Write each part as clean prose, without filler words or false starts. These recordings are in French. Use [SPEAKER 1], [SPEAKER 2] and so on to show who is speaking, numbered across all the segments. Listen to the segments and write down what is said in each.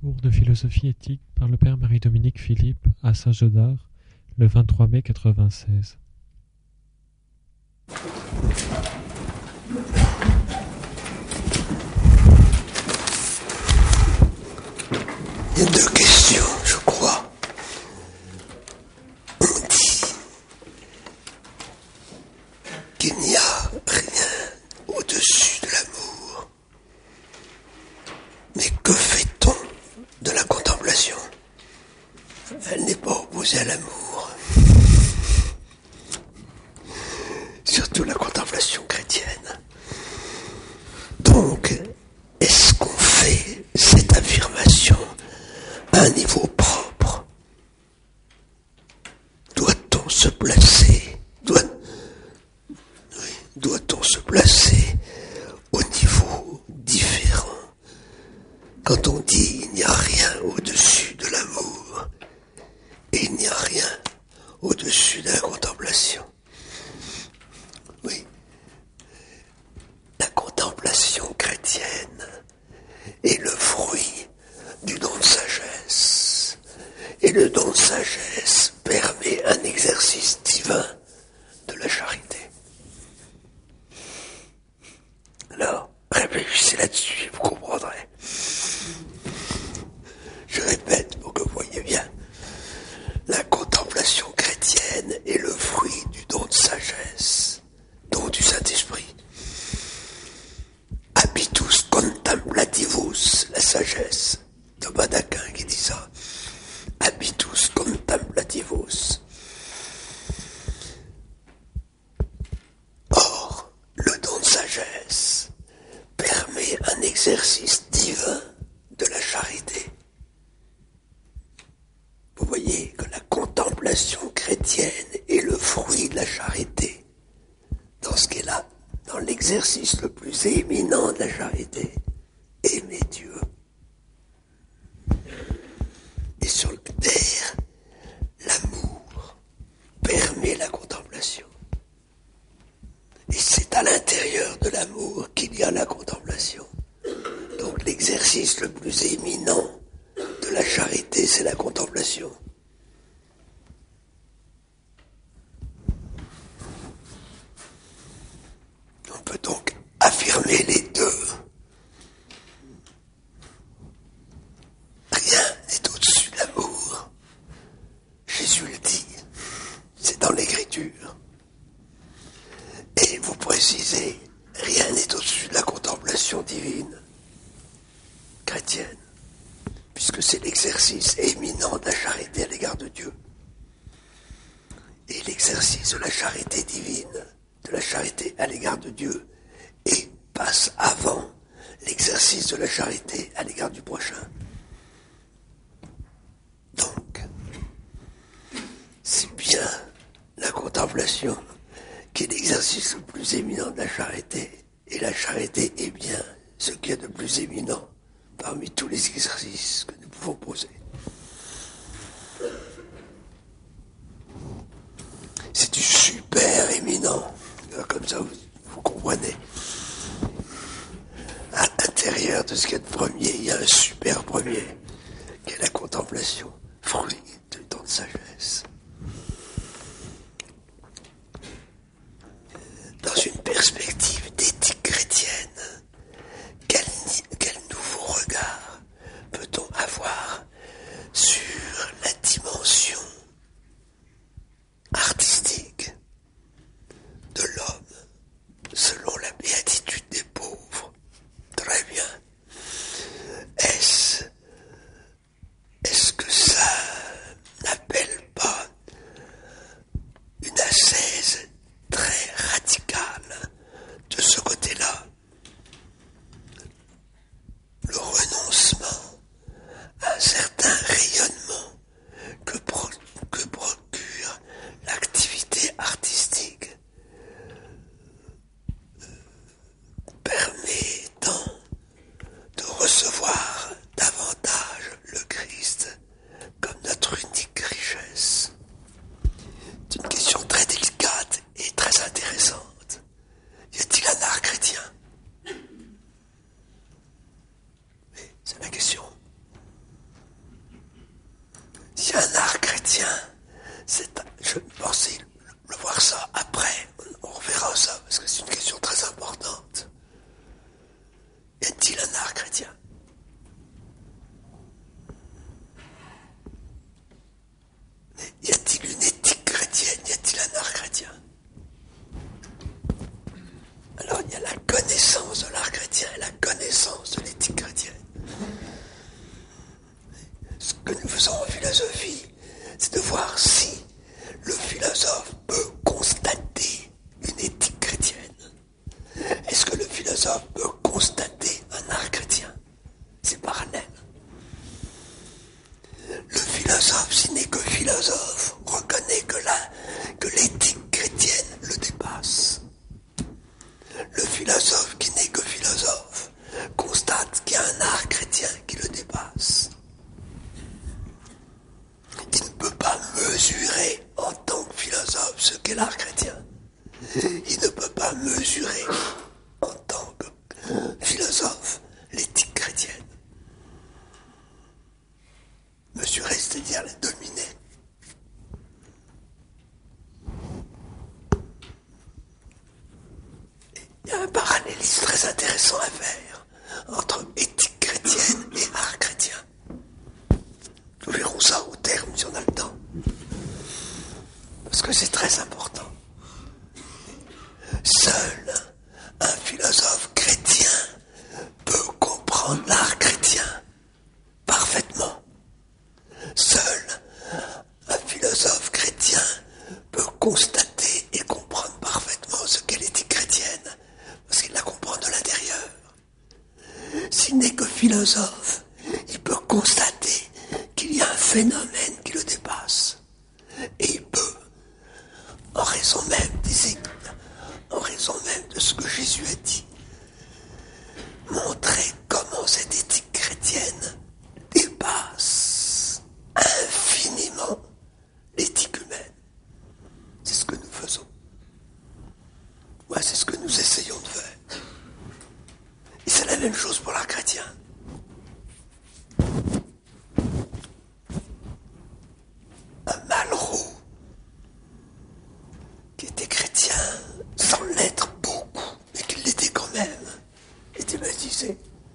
[SPEAKER 1] Cours de philosophie éthique par le père Marie-Dominique Philippe à Saint-Gaudard, le 23 mai 1996.
[SPEAKER 2] Il y a deux questions, je crois. On dit qu'il n'y a rien au-dessus de l'amour. Mais que fait-on de la contemplation? Elle n'est pas opposée à l'amour. Surtout la contemplation chrétienne. Donc, est-ce qu'on fait cette affirmation à un niveau propre? Doit-on se placer doit-on se placer au niveau différent? Quand on dit il n'y a rien au-dessus de l'amour et il n'y a rien au-dessus de la contemplation. Oui, la contemplation chrétienne est le fruit du don de sagesse. Et le don de sagesse permet un exercice divin de la charité. Alors, réfléchissez là-dessus, vous comprendrez. Je répète pour que vous voyez bien. La contemplation chrétienne est le fruit du don de sagesse, don du Saint-Esprit. Habitus contemplativus, la sagesse. Thomas d'Aquin qui dit ça. Habitus contemplativus. Or, le don de sagesse permet un exercice divin de la charité. Vous voyez que la contemplation chrétienne est le fruit de la charité. Dans ce qu'est là, dans l'exercice le plus éminent de la charité, aimer Dieu. Et sur le terre, l'amour permet la contemplation. Et c'est à l'intérieur de l'amour qu'il y a la contemplation. Donc l'exercice le plus éminent de la charité, c'est la contemplation. On peut donc affirmer les deux. Rien n'est au-dessus de l'amour. Jésus le dit. C'est dans l'Écriture. Et vous précisez, rien n'est au-dessus de la contemplation divine chrétienne, puisque c'est l'exercice éminent de la charité à l'égard de Dieu. Et l'exercice de la charité divine, de la charité à l'égard de Dieu, et passe avant l'exercice de la charité à l'égard du prochain. Donc, c'est bien la contemplation qui est l'exercice le plus éminent de la charité, et la charité est bien ce qu'il y a de plus éminent parmi tous les exercices que nous pouvons poser. C'est du super éminent, comme ça vous comprenez. À l'intérieur de ce qu'il y a de premier, il y a un super premier, qui est la contemplation, fruit du don de sagesse. Dans une perspective d'éthique chrétienne, quel nouveau regard peut-on avoir sur la dimension artistique de l'homme selon la béatitude des pauvres? Très bien. Est-ce que ça n'appelle pas une ascèse très radicale de ce côté-là? Le renoncement à un certain rayonnement que procure l'activité artistique permettant de recevoir davantage le Christ comme notre unique richesse. C'est une question très délicate et très intéressante. Y a-t-il un art chrétien? C'est la question. l'essence de l'éthique chrétienne. Ce que nous faisons en philosophie, c'est de voir si le philosophe peut constater une éthique chrétienne. Est-ce que le philosophe peut constater un art chrétien? C'est parallèle. Le philosophe, s'il n'est que philosophe, reconnaît que l'éthique chrétienne le dépasse. Le philosophe qui n'est que philosophe constate qu'il y a un art chrétien qui le dépasse. Il ne peut pas mesurer en tant que philosophe ce qu'est l'art chrétien. Il ne peut pas mesurer en tant que philosophe l'éthique chrétienne. Mesurer, c'est-à-dire la dominer. Il y a un parallélisme très intéressant à faire entre éthique chrétienne et art chrétien. Nous verrons ça au terme si on a le temps. Parce que c'est très important. Seul un philosophe chrétien peut comprendre l'art chrétien parfaitement. Seul un philosophe chrétien peut constater et comprendre parfaitement ce qu'est l'éthique chrétienne, parce qu'il la comprend de l'intérieur. S'il n'est que philosophe, il peut constater qu'il y a un phénomène qui le dépasse. Et il peut, en raison même de ce que Jésus a dit, montrer comment cette éthique chrétienne dépasse infiniment l'éthique humaine. C'est ce que nous faisons. Ouais, c'est ce que nous essayons de faire. Et c'est la même chose pour l'art chrétien. Un Malraux, qui était chrétien sans l'être beaucoup, mais qui l'était quand même, était baptisé,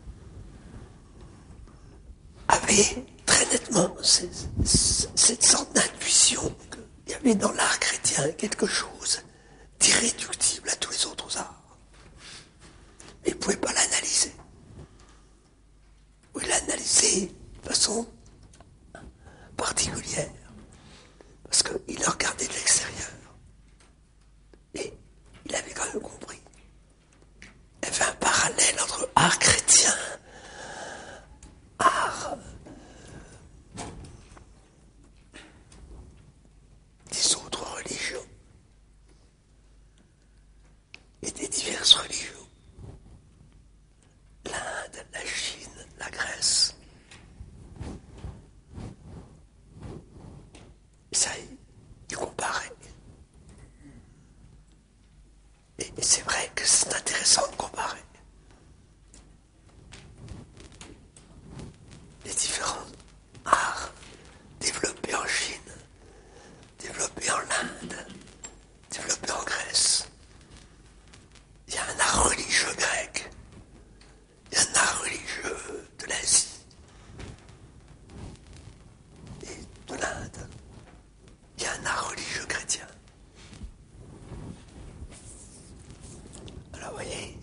[SPEAKER 2] avait très nettement cette sorte d'intuition qu'il y avait dans l'art chrétien quelque chose d'irréductible à tous les autres arts. Et il ne pouvait pas l'analyser. Ou il l'analysait de façon particulière. Parce qu'il le regardait de l'extérieur. Et il avait quand même compris. Il y avait un parallèle entre art chrétien, art des autres religions et des diverses religions. L'Inde, la Chine, la Grèce. Ça, il comparait. Et c'est vrai que c'est intéressant de comparer les différents arts développés en Chine, développés en Inde, développés en Grèce. Il y a un art religieux grec, il y a un art religieux de l'Asie et de l'Inde. Il y a un art religieux chrétien. Alors vous voyez,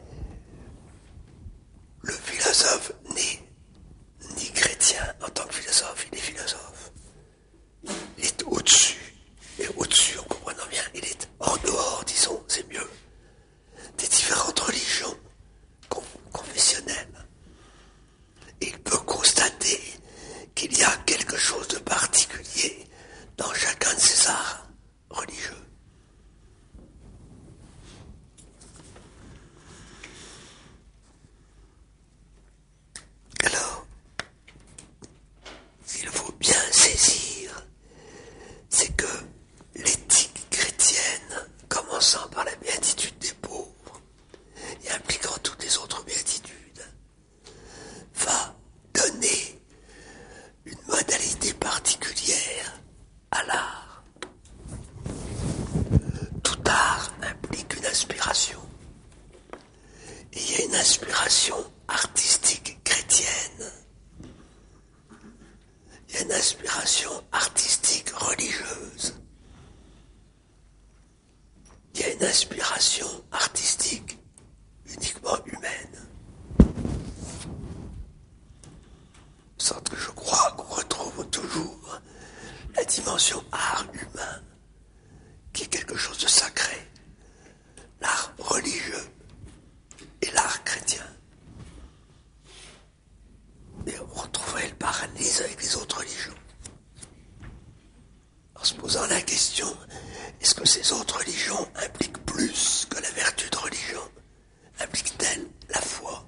[SPEAKER 2] le philosophe n'est ni chrétien en tant que philosophe, il est philosophe. Il est au-dessus, et au-dessus en comprenant bien, il est en dehors, disons, c'est mieux, des différentes religions confessionnelles. Et il peut constater qu'il y a quelque chose de particulier dans chacun de ces arts religieux. Alors, il faut bien saisir, c'est que l'éthique chrétienne, commençant par la béatitude des pauvres et impliquant toutes les autres béatitudes, va donner une modalité particulière à l'art. Tout art implique une inspiration. Et il y a une inspiration artistique chrétienne. Il y a une inspiration artistique religieuse. Il y a une inspiration artistique uniquement humaine. dimension art humain, qui est quelque chose de sacré, l'art religieux et l'art chrétien. Et on retrouverait le parallélisme avec les autres religions. En se posant la question, est-ce que ces autres religions impliquent plus que la vertu de religion? Impliquent-elles la foi?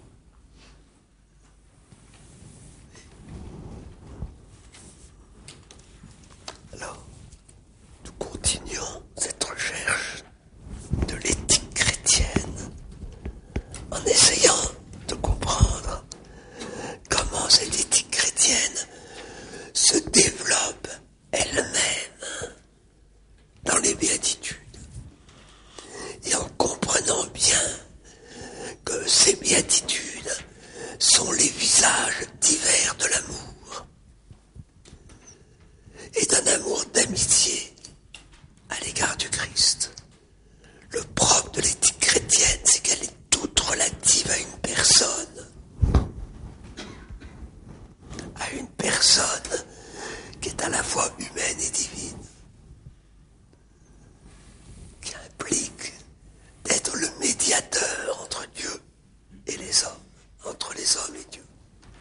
[SPEAKER 2] Alors, nous continuons cette recherche de l'éthique chrétienne en essayant de comprendre comment cette éthique chrétienne se développe elle-même dans les béatitudes, et en comprenant bien que ces béatitudes sont les visages divers de l'amour, et d'un amour d'amitié à l'égard du Christ. Le propre de l'éthique chrétienne, c'est qu'elle est toute relative à une personne qui est à la fois humaine et divine, qui implique d'être le médiateur entre Dieu et les hommes, entre les hommes et Dieu.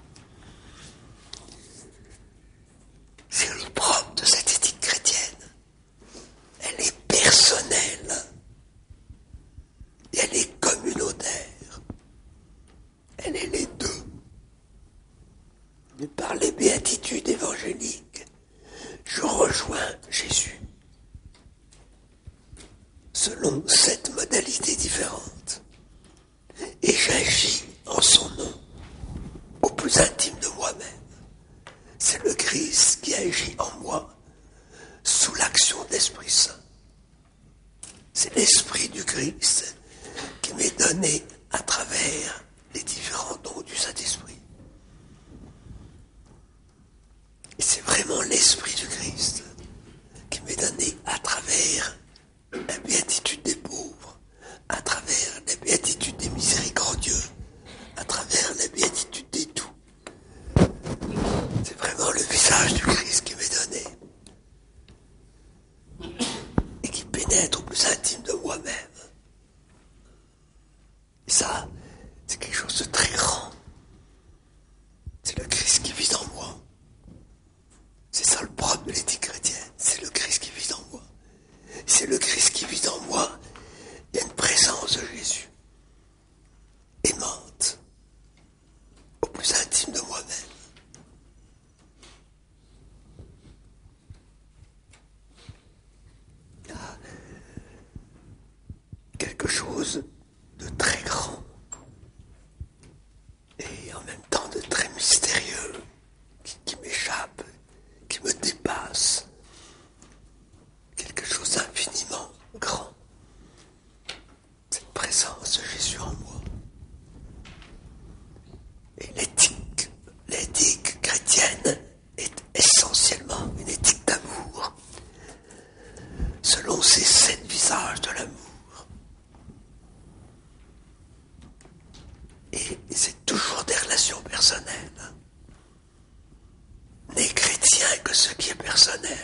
[SPEAKER 2] C'est le propre de cette éthique chrétienne. Elle est personnelle et elle est communautaire. Elle est les deux. Mais par les béatitudes évangéliques, je rejoins Jésus selon 7 modalités différentes, et j'agis en son nom au plus intime de moi-même. C'est le Christ qui agit en moi sous l'action de l'Esprit Saint. C'est l'Esprit du Christ qui m'est donné à travers les différents dons du Saint-Esprit. Et c'est vraiment l'Esprit du Christ qui m'est donné à travers la béatitude des pauvres, à travers la béatitude des miséricordieux, à travers la béatitude des doux. C'est vraiment le visage du Christ qui m'est donné et qui pénètre au plus intime de moi-même. Et ça, c'est quelque chose de très grand. C'est le Christ qui vit en moi. C'est ça le propre de l'éthique chrétienne. C'est le Christ qui vit en moi. C'est le Christ qui vit en moi. Il y a une présence de Jésus, aimante, au plus intime de moi-même. Il y a quelque chose de très grand et en même temps de très mystérieux qui m'échappe, qui me dépasse. Quelque chose d'infiniment grand. Cette présence de Jésus en moi. Et l'éthique chrétienne est essentiellement une éthique d'amour, selon ces 7 visages de l'amour. Et c'est toujours des relations personnelles. N'est chrétien que ce qui est personnel.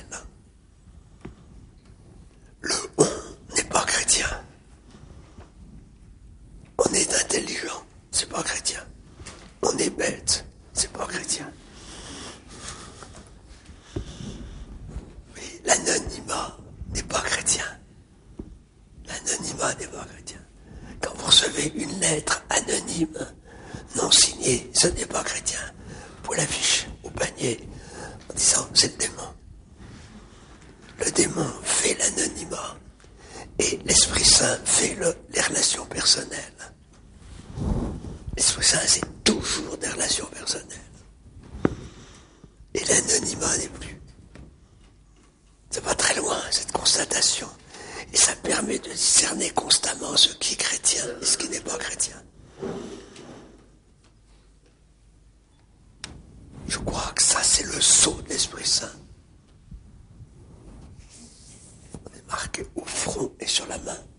[SPEAKER 2] Le on n'est pas chrétien. On est intelligent, c'est pas chrétien. On est bête, c'est pas chrétien. Oui, l'anonymat n'est pas chrétien. L'anonymat n'est pas chrétien. Quand vous recevez une lettre anonyme, non signée, ce n'est pas chrétien. Vous l'affichez au panier en disant c'est le démon. Le démon fait l'anonymat et l'Esprit Saint fait les relations personnelles. L'Esprit Saint, c'est toujours des relations personnelles. Et l'anonymat n'est plus. C'est pas très loin, cette constatation. Et ça permet de discerner constamment ce qui est chrétien et ce qui n'est pas chrétien. Je crois que ça, c'est le sceau de l'Esprit Saint. On est marqué au front et sur la main.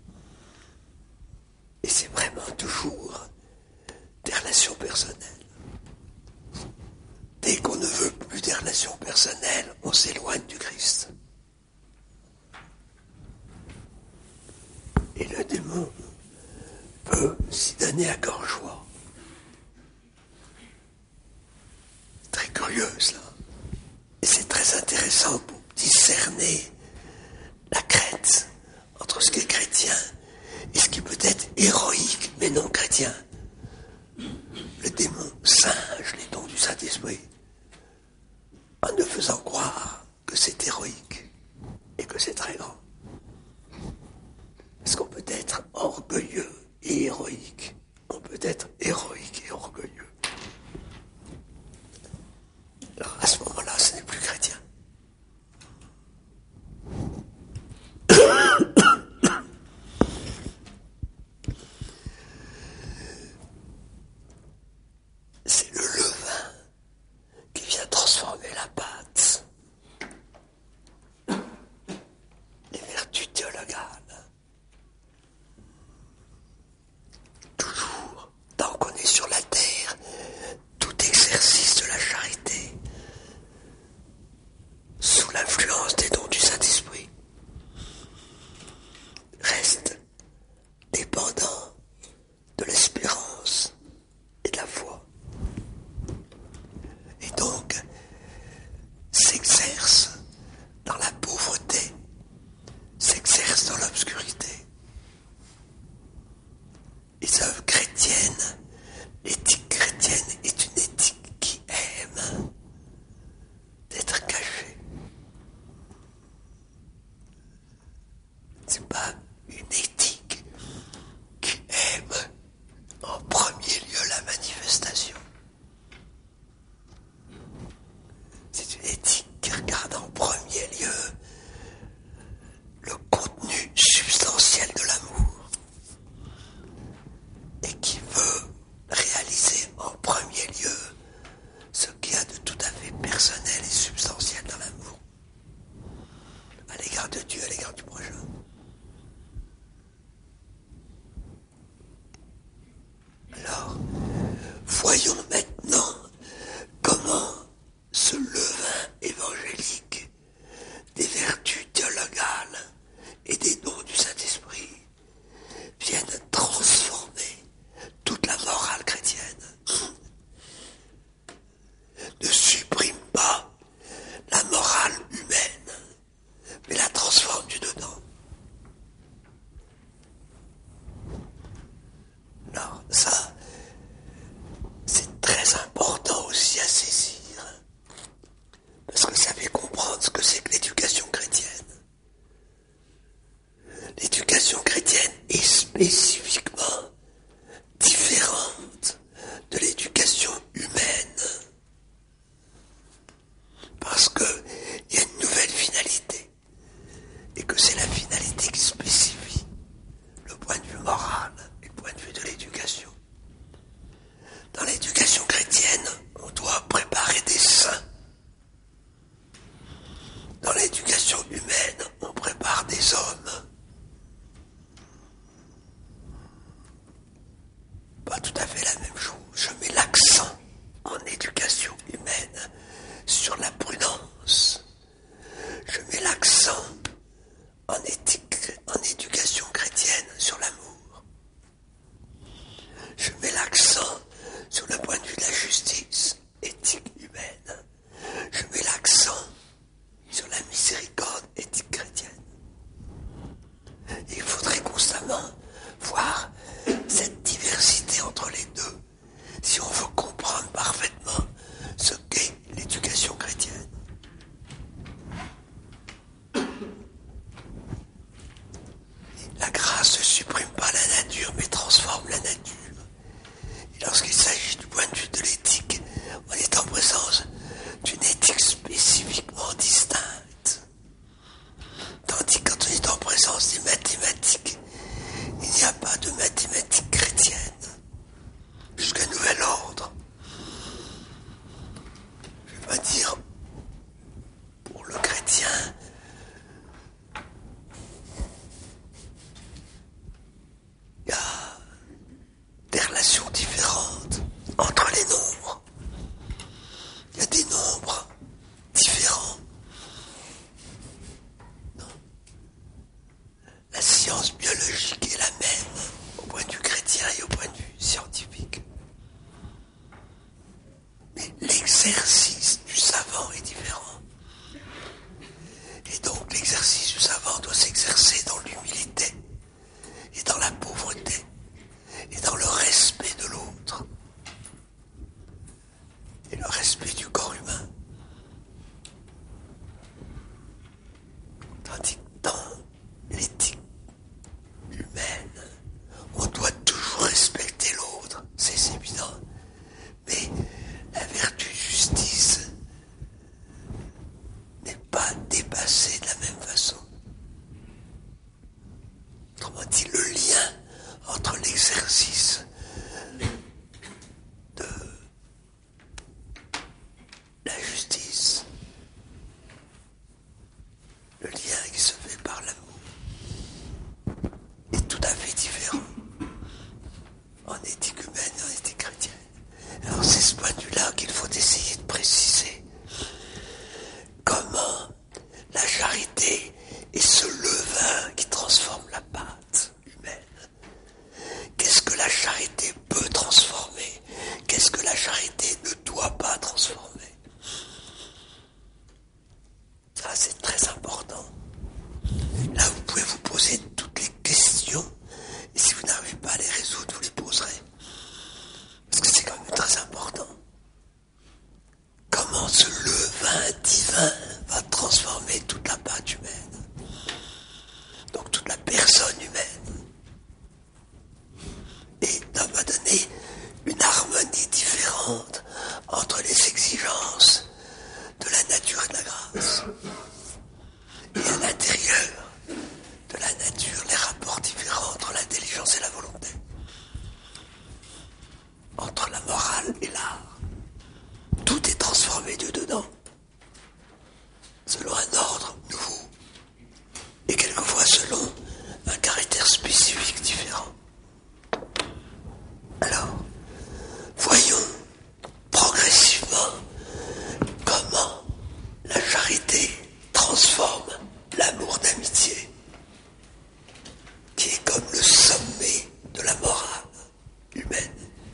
[SPEAKER 2] Et c'est vraiment toujours des relations personnelles. Dès qu'on ne veut plus des relations l'éducation personnelle, on s'éloigne du Christ. Et le démon peut s'y donner à cœur joie. Très curieux, cela. Et c'est très intéressant pour discerner la crête entre ce qui est chrétien et ce qui peut être héroïque mais non chrétien. Le démon singe les dons du Saint-Esprit en ne faisant croire que c'est héroïque et que c'est très grand. Est-ce qu'on peut être orgueilleux et héroïque? On peut être héroïque et orgueilleux. Alors à ce moment-là, ce n'est plus chrétien. C'est le levain qui vient transformer la pâte. Les vertus théologales. Toujours, tant qu'on est sur la terre, tout exercice de la charité, sous l'influence des dons du Saint-Esprit, reste dépendant de l'espérance et de la foi. Et donc, s'exerce dans la pauvreté, s'exerce dans l'obscurité. Les œuvres chrétiennes, l'éthique chrétienne est une éthique qui aime d'être cachée. C'est pas une éthique qui aime en premier lieu la manifestation. C'est une éthique qui regarde en premier lieu le contenu substantiel de l'amour et qui veut réaliser en premier lieu ce qu'il y a de tout à fait personnel et substantiel dans l'amour à l'égard de Dieu, à l'égard du prochain. Alors, voyons maintenant comment ce levain évangélique des vertus théologales et des dons du Saint-Esprit viennent transformer toute la morale chrétienne. Ne supprime pas la morale humaine, mais la transforme du dedans. Alors ça, c'est très important aussi à saisir, parce que ça fait comprendre ce que c'est que l'éducation chrétienne. L'éducation chrétienne est spécifiquement différente de l'éducation humaine, parce qu'il y a une nouvelle finalité, et que c'est la finalité qui spécifie le point de vue moral et le point de vue de l'éducation. Dans l'éducation chrétienne, on doit préparer des saints. Dans l'éducation humaine, on prépare des hommes. l'exercice du savant est différent. Et donc l'exercice du savant doit s'exercer dans l'humilité et dans la pauvreté et dans le respect de l'autre et le respect du corps humain. Tandis que dans l'éthique humaine, on doit toujours respecter l'autre, c'est évident. Mais la vertu justice n'est pas dépassée de la même façon. Autrement dit, le lien entre l'exercice de la justice, le lien qui se fait par l'amour, est tout à fait différent en éthique humaine et en éthique chrétienne. Alors c'est ce point de vue-là qu'il faut essayer de préciser comment la charité est ce levain qui transforme la pâte humaine. Qu'est-ce que la charité peut transformer? Qu'est-ce que la charité ne doit pas transformer? Ça, c'est très important. Là, vous pouvez vous poser toutes les questions, et si vous n'arrivez pas à les résoudre, vous les poserez. Parce que c'est quand même très important. Comment ce levain divin va transformer toute la pâte humaine, donc toute la personne humaine, et va donner une harmonie différente entre les exigences de la nature et de la grâce, et à l'intérieur de la nature, les rapports différents entre l'intelligence et la volonté, entre la morale et l'art. Tout est transformé de dedans, selon un ordre nouveau, et quelquefois selon un caractère spécifique différent. Alors, voyons progressivement comment la charité transforme l'amour d'amitié, qui est comme le sommet de la morale humaine.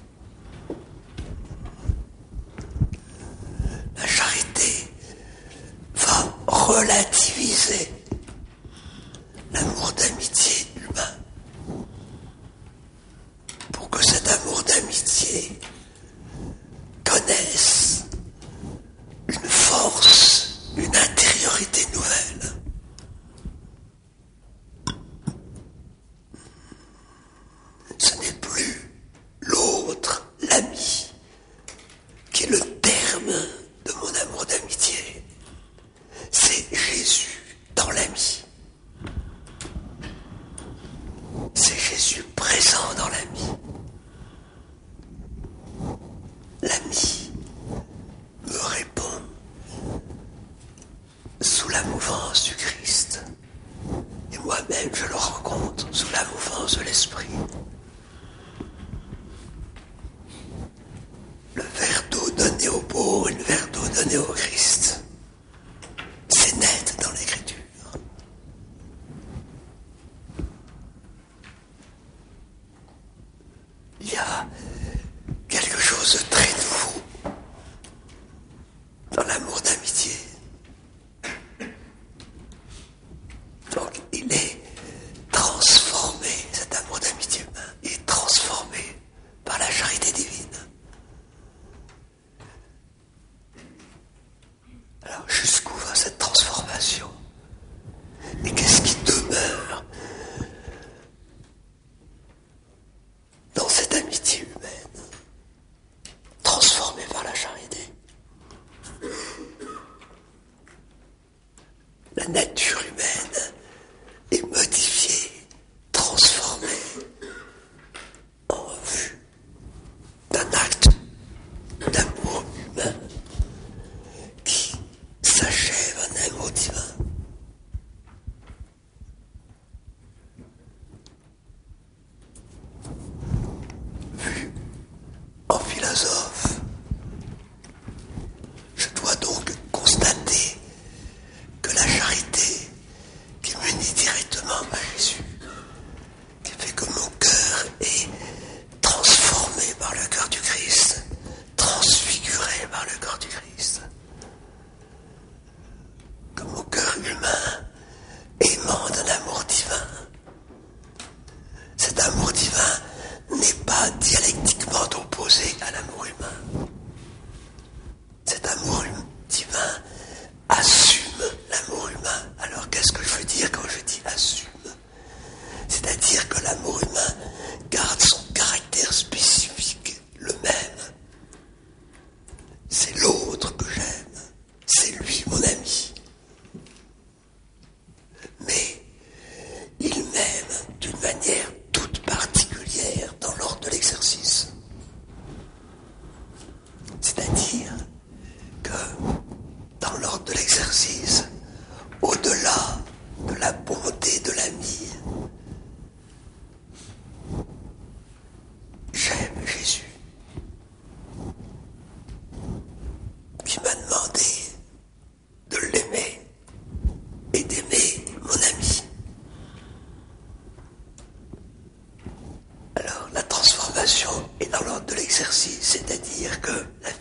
[SPEAKER 2] La charité va relativiser l'amour d'amitié humain pour que cet amour d'amitié connaisse une force, une intériorité nouvelle. Ce n'est plus l'autre, l'ami, qui est le terme de mon amour d'amitié. C'est Jésus dans l'ami. C'est Jésus présent dans l'ami. L'ami me répond sous la mouvance du Christ. Et moi-même, je le rencontre sous la mouvance de l'Esprit. Le verre d'eau donné au pauvre et le verre d'eau donné au Christ. C'est net dans l'Écriture. Il y a quelque chose de très nouveau dans l'amour d'amitié. Donc il est transformé, cet amour d'amitié humain est transformé par la charité divine. Alors jusqu'où va cette transformation? Et qu'est-ce qui demeure dans cette amitié humaine, transformée par la charité? La nature humaine est modifiée, transformée en vue d'un acte d'amour humain qui s'achève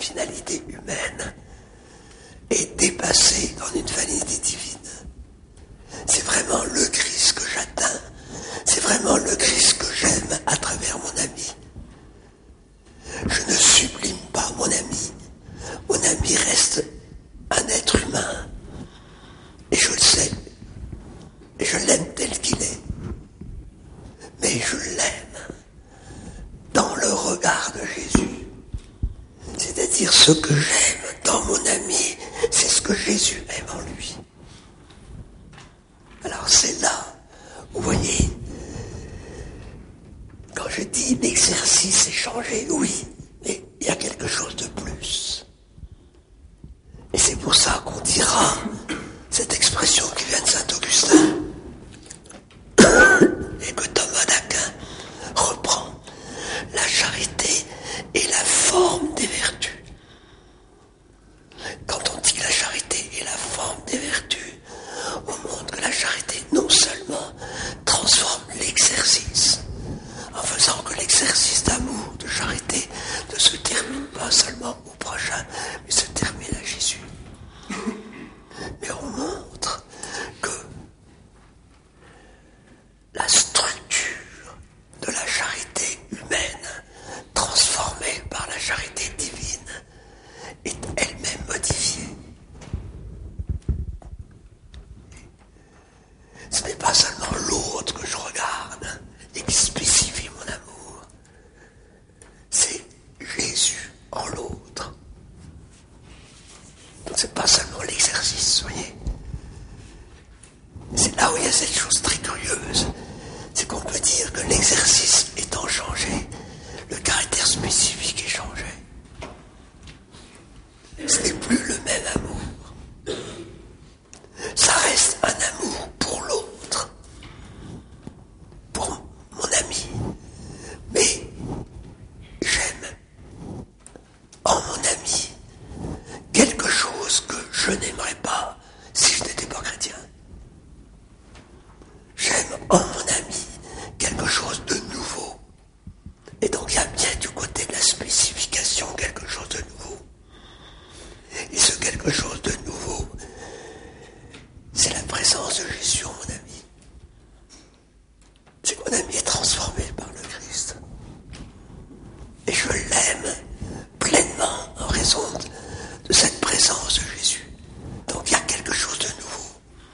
[SPEAKER 2] finalité humaine est dépassé dans une finalité divine. C'est vraiment le Christ que j'atteins. C'est vraiment le Christ que j'aime à travers mon ami. Je ne sublime pas mon ami. Mon ami reste un être humain. Et je le sais. Et je l'aime tel qu'il est. Mais je l'aime dans le regard de Jésus. C'est-à-dire ce que j'aime dans mon ami, c'est ce que Jésus aime en lui. Alors c'est là, vous voyez, quand je dis l'exercice est changé, oui, mais il y a quelque chose de plus. Et c'est pour ça qu'on dira cette expression qui vient de Saint-Augustin et que Thomas d'Aquin reprend. La charité est la forme des vertus. Quand on dit que la charité est la forme des vertus, on montre que la charité non seulement transforme l'exercice, en faisant que l'exercice d'amour, de charité, ne se termine pas seulement au prochain, mais se termine à Jésus. Mais on montre que la structure de la charité humaine, transformée par la charité divine, est elle-même modifiée. Ce n'est pas seulement l'autre que je regarde et qui spécifie mon amour. C'est Jésus en l'autre. Donc c'est pas seulement l'exercice, vous voyez. C'est là où il y a cette chose très curieuse. C'est qu'on peut dire que l'exercice étant changé, le caractère spécifique est changé. Ce n'est plus le même amour. Ça reste un amour pour l'autre, pour mon ami. Mais j'aime en mon ami quelque chose que je n'aimerais pas si je n'étais pas chrétien. J'aime en mon ami quelque chose de nouveau. Et donc il y a bien du côté de la spécification quelque chose de nouveau. Et ce quelque chose de nouveau, c'est la présence de Jésus en mon ami. C'est que mon ami est transformé par le Christ. Et je l'aime pleinement en raison de cette présence de Jésus. Donc il y a quelque chose de nouveau.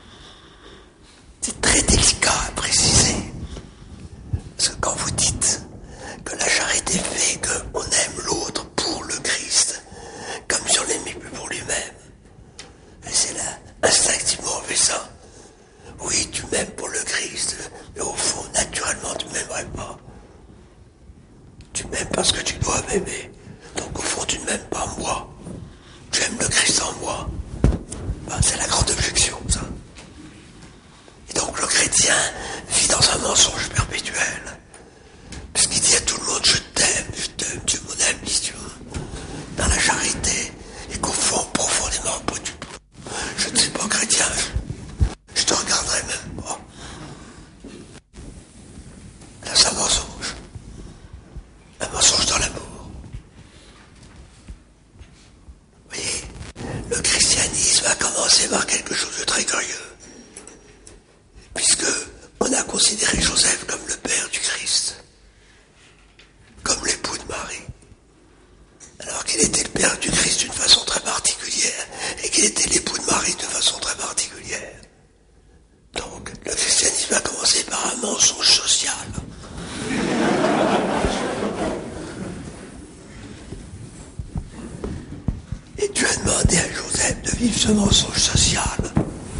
[SPEAKER 2] C'est très délicat à préciser. Parce que quand vous dites que la charité fait qu'on aime l'autre pour le Christ, comme si on l'aimait plus pour lui-même, et c'est là, instinctivement on fait ça. Oui, tu m'aimes pour le Christ, mais au fond, naturellement, tu ne m'aimerais pas. Tu m'aimes parce que tu dois m'aimer. Donc au fond, tu ne m'aimes pas moi. Tu aimes le Christ en moi. Ben, c'est la grande objection, ça. Et donc le chrétien vit dans un mensonge perpétuel. Puisqu'il dit à tout le monde, je t'aime, tu es mon ami, tu vois, dans la charité. Et qu'au fond, profondément, pas du tout. Je ne suis pas chrétien, je te regarderai même pas. Là, c'est un mensonge. Un mensonge dans l'amour. Vous voyez, le christianisme a commencé par quelque chose de très curieux. Puisque on a considéré Joseph comme le père du Christ, comme l'époux de Marie, alors qu'il était le père du Christ d'une façon très particulière, et qu'il était l'époux de Marie de façon très particulière. Donc, le christianisme a commencé par un mensonge social. Et Dieu a demandé à Joseph de vivre ce mensonge social.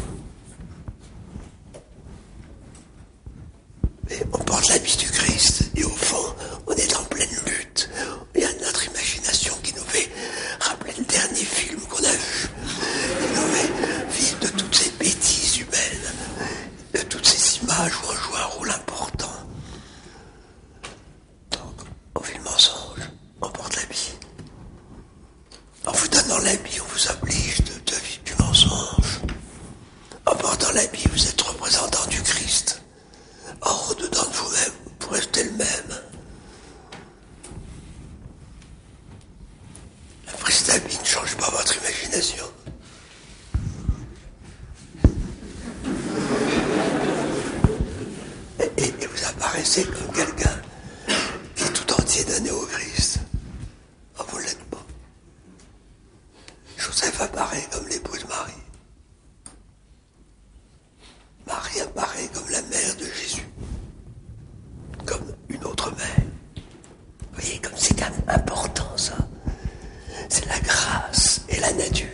[SPEAKER 2] Et on porte l'habit du Christ, et au fond, on est en pleine lutte. Il y a notre imagination qui nous fait rappeler le dernier film qu'on a vu, qui nous fait vivre de toutes ces bêtises humaines, de toutes ces images où on joue un rôle important. Donc, on vit le mensonge, on porte l'habit. En vous donnant l'habit, on vous oblige de vivre du mensonge. En portant l'habit, vous êtes représentant du Christ. Or, au-dedans de vous-même, vous restez le même. La vos habits ne changent pas votre imagination. Et vous apparaissez comme quelqu'un qui est tout entier donné au Christ. Oh, vous ne l'êtes pas. Joseph apparaît comme l'époux de Marie. Marie apparaît comme la mère de Jésus. Comme une autre mère. Vous voyez, comme c'est quand même important, ça. C'est la grâce et la nature.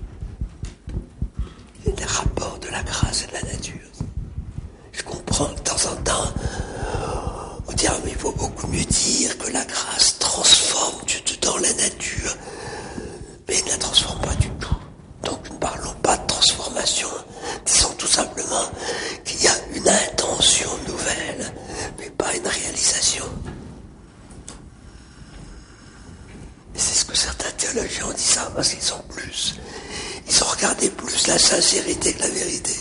[SPEAKER 2] Et les rapports de la grâce et de la nature. Je comprends de temps en temps, on dit, mais il faut beaucoup mieux dire que la grâce transforme dans la nature. Mais elle ne la transforme pas du tout. Donc ne parlons pas de transformation. Disons tout simplement qu'il y a une intention nouvelle, mais pas une réalisation. Et c'est ce que certains théologiens ont dit ça, parce qu'ils sont plus. Ils ont regardé plus la sincérité que la vérité.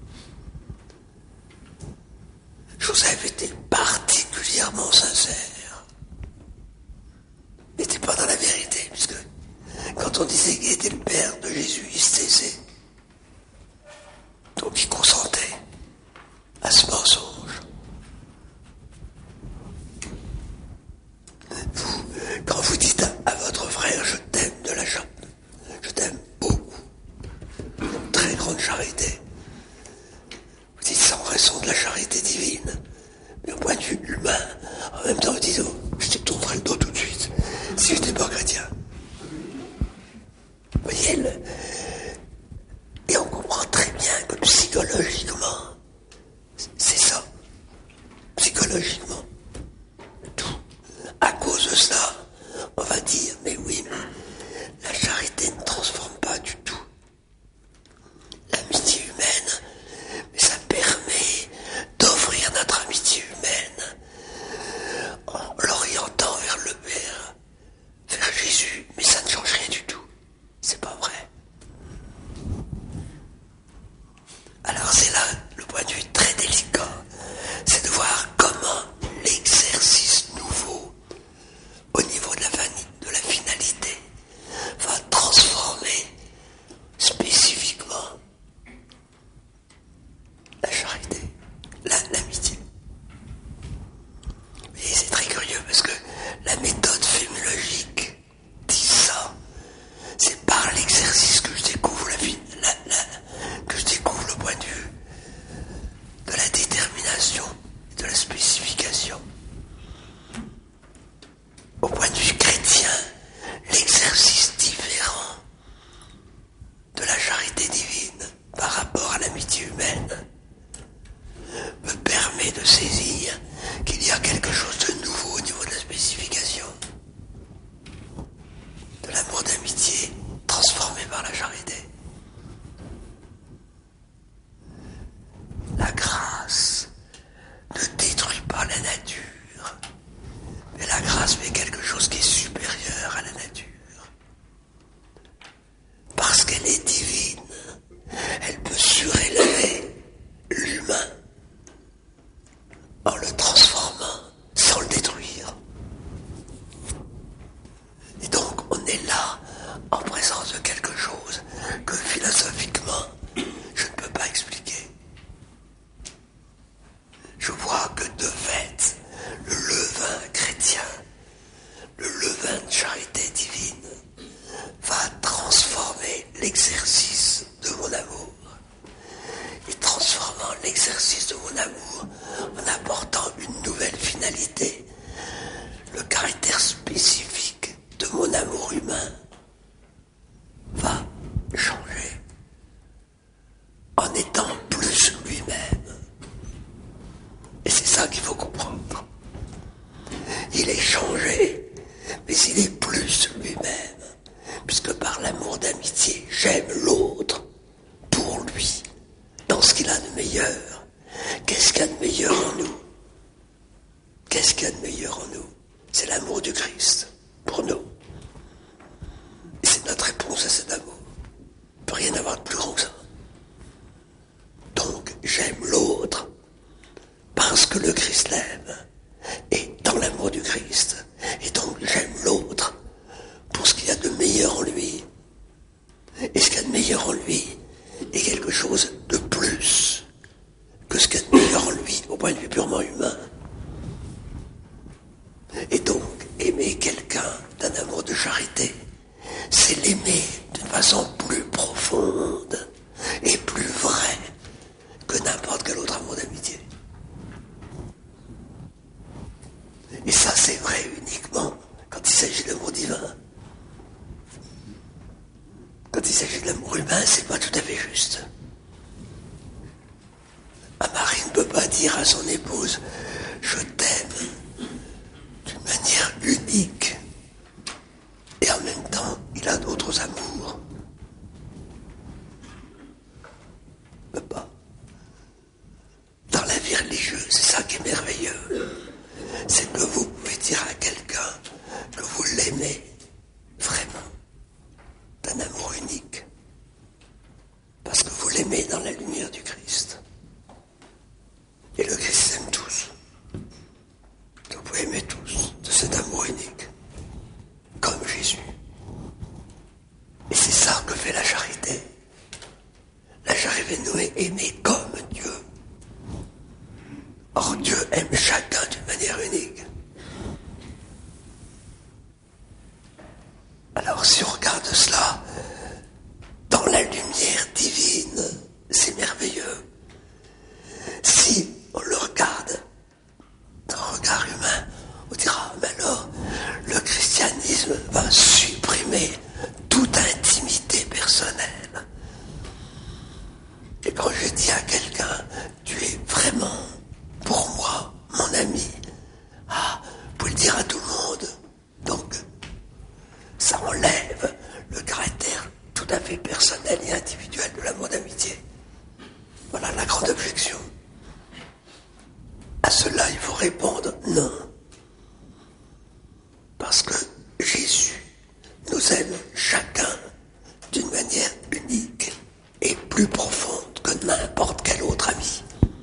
[SPEAKER 2] Joseph était particulièrement sincère. Il n'était pas dans la vérité, puisque quand on disait qu'il était le père de Jésus, il se taisait. Donc il consentait à ce mensonge. Vous, quand vous dites à votre frère, je t'aime de la chambre, je t'aime beaucoup, une très grande charité, vous dites sans raison de la charité divine, mais au point de vue humain, en même temps vous dites, oh, je te tournerai le dos tout de suite, si je n'étais pas chrétien. Vous voyez, et on comprend très bien que psychologiquement, c'est ça, psychologiquement, tout. À cause de ça, on va dire, mais oui, mais la charité ne transforme pas du tout l'amitié humaine, mais ça permet d'offrir notre amitié humaine en l'orientant vers le Père, vers Jésus, mais ça ne change rien du tout. C'est pas vrai. Alors c'est là le point de vue très délicat, c'est de voir comment l'exercice nouveau au niveau de la finalité va transformer spécifiquement la charité, l'amitié. Et c'est très curieux parce que la méthode fémiologique dit ça. C'est par l'exercice que je découvre que je découvre le point de vue de la détermination, de la spécification. Au point de vue chrétien, l'exercice différent de la charité divine par rapport à l'amitié humaine me permet de saisir qu'il y a quelque chose de nouveau au niveau de la spécification, de l'amour d'amitié transformé par la charité. La grâce ne détruit pas la nature, mais la grâce fait quelque chose qui est supérieur à la nature. Parce qu'elle est divine, elle peut surélever l'humain en le transformant sans le détruire. Et donc on est là en présence de quelque chose que philosophiquement je ne peux pas expliquer. Je vois que de fait, le levain chrétien, le levain de charité divine, va transformer l'exercice de mon amour. Et transformant l'exercice de mon amour en apportant une nouvelle finalité, le caractère spécifique de mon amour humain va changer en étant plus lui-même. Et c'est ça qu'il faut comprendre. Il est changé, mais il est plus lui-même. Puisque par l'amour d'amitié, j'aime l'autre pour lui, dans ce qu'il a de meilleur. Qu'est-ce qu'il y a de meilleur en nous? Qu'est-ce qu'il y a de meilleur en nous? C'est l'amour du Christ, pour nous. Et c'est notre réponse à cet amour. Il ne peut rien avoir de plus grand que ça. Donc, j'aime l'autre parce que le Christ l'aime, et dans l'amour du Christ. Et donc j'aime l'autre pour ce qu'il y a de meilleur en lui. c'est l'aimer d'une façon plus profonde et plus vraie que n'importe quel autre amour d'amitié. Et ça, c'est vrai uniquement quand il s'agit de l'amour divin. Quand il s'agit de l'amour humain, c'est pas tout à fait juste. Un mari ne peut pas dire à son épouse « je t'aime » d'une manière unique. Et en même temps, il a d'autres amours. Il ne peut pas. Dans la vie religieuse, c'est ça qui est merveilleux. C'est que vous pouvez dire à quelqu'un que vous l'aimez vraiment, d'un amour unique. Parce que vous l'aimez dans la lumière du Christ. Et le Christ aime tous. Vous pouvez aimer tous de cet amour unique, comme Jésus. Et c'est ça que fait la charité. La charité nous est aimée comme Dieu. Or, Dieu aime chacun d'une manière unique. Alors, si on regarde cela dans la lumière divine, c'est merveilleux. Si on le regarde d'un regard humain, on dira, mais alors, le christianisme va supprimer toute intimité personnelle. Et quand je dis à quelqu'un, tu es vraiment, pour moi, mon ami, vous pouvez le dire à tout le monde. Donc, ça enlève le caractère tout à fait personnel et individuel de l'amour d'amitié. Voilà la grande objection. À cela, il faut répondre non. Parce que Jésus nous aime chacun d'une manière unique et plus profonde que n'importe quel autre ami.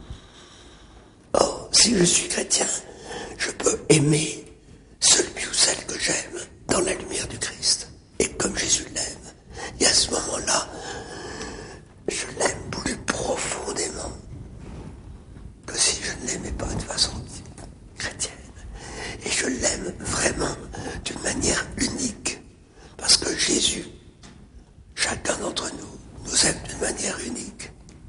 [SPEAKER 2] Or, si je suis chrétien, je peux aimer celui ou celle que j'aime dans la lumière du Christ. Et comme Jésus l'aime. Et à ce moment-là, je l'aime plus profondément que si je ne l'aimais pas de façon chrétienne. Et je l'aime vraiment d'une manière unique. Parce que Jésus, chacun d'entre nous, nous aime d'une manière unique.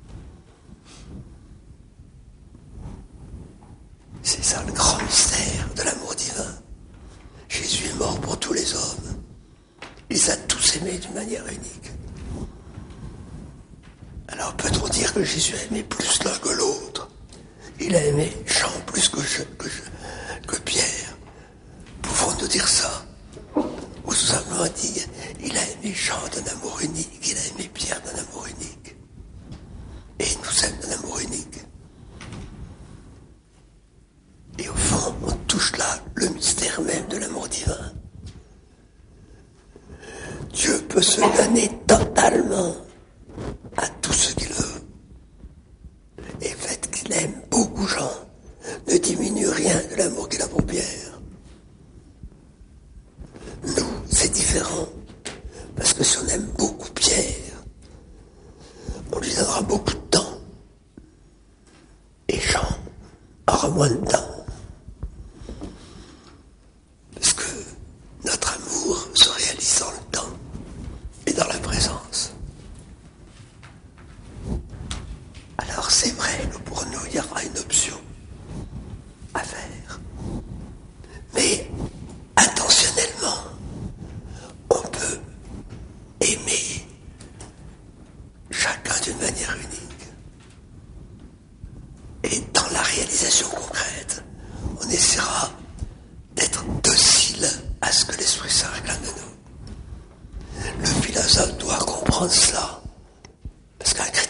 [SPEAKER 2] C'est ça le grand mystère de l'amour divin. Jésus est mort pour tous les hommes. Il les a tous aimés d'une manière unique. Alors peut-on dire que Jésus a aimé plus l'un que l'autre? Il a aimé Jean plus que Pierre. Pouvons-nous dire ça? Ou tout simplement dire, il a aimé Jean d'un amour unique, il a aimé Pierre d'un amour unique. Et il nous aime d'un amour unique. Et au fond, on touche là le mystère même de l'amour divin. Dieu peut se donner totalement à tout ce qu'il veut. Et le fait qu'il aime beaucoup Jean ne diminue rien de l'amour qu'il a pour Pierre. Nous, c'est différent. Parce que si on aime beaucoup Pierre, on lui donnera beaucoup de temps. Et Jean aura moins de temps. Parce que notre amour se réalise dans le temps et dans la présence. Alors c'est vrai que pour nous, il y aura une option à faire. Mais intentionnellement, on peut aimer chacun d'une manière unique. Et dans la réalisation concrète, on essaiera d'être docile à ce que l'Esprit Saint réclame de nous. Le philosophe doit comprendre cela. Parce qu'un chrétien